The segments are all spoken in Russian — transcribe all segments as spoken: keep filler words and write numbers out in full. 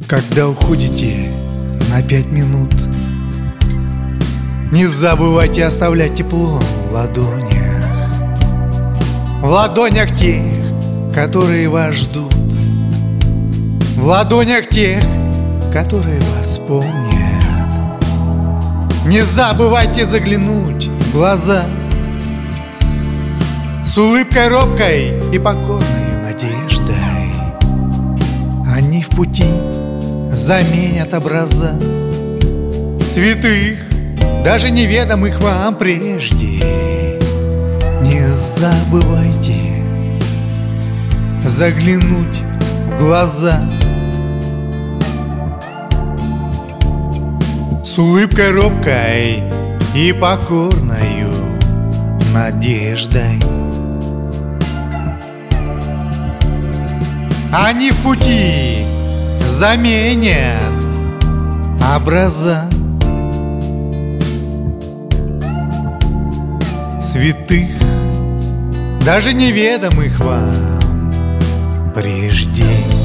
Когда уходите на пять минут, не забывайте оставлять тепло в ладонях, в ладонях тех, которые вас ждут, в ладонях тех, которые вас помнят. Не забывайте заглянуть в глаза с улыбкой робкой и покорной надеждой. Они в пути заменят образа святых, даже неведомых вам прежде. Не забывайте заглянуть в глаза с улыбкой робкой и покорною надеждой. Они в пути заменят образа святых, даже неведомых вам прежде.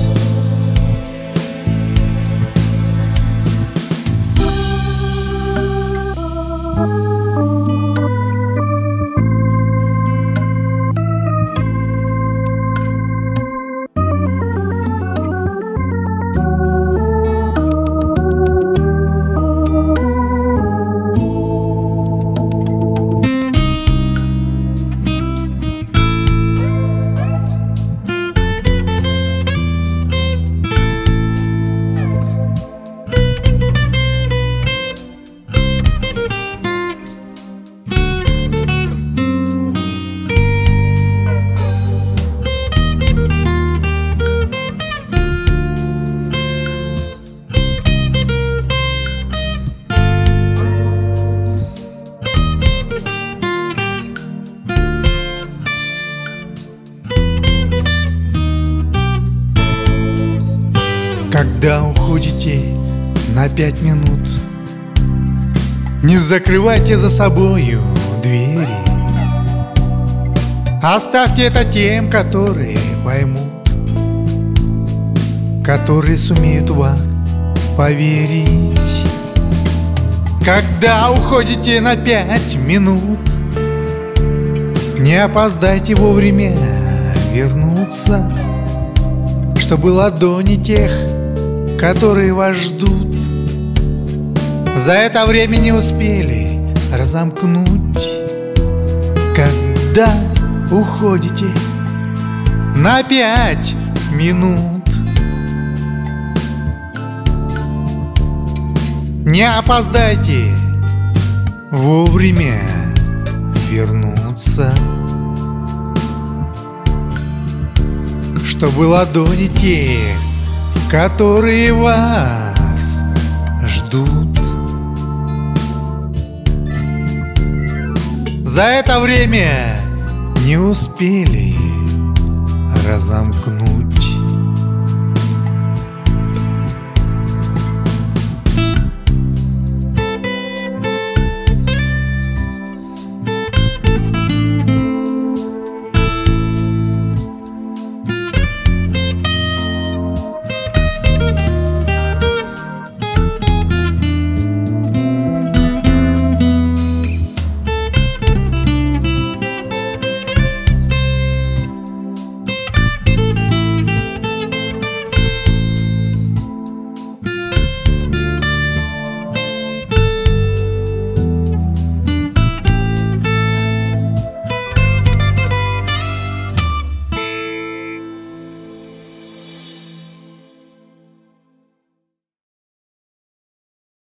Когда уходите на пять минут, не закрывайте за собою двери. Оставьте это тем, которые поймут, которые сумеют в вас поверить. Когда уходите на пять минут, не опоздайте вовремя вернуться, чтобы ладони тех, которые вас ждут, за это время не успели разомкнуть. Когда уходите на пять минут, не опоздайте вовремя вернуться, чтобы ладони тех, которые вас ждут, за это время не успели разомкнуть.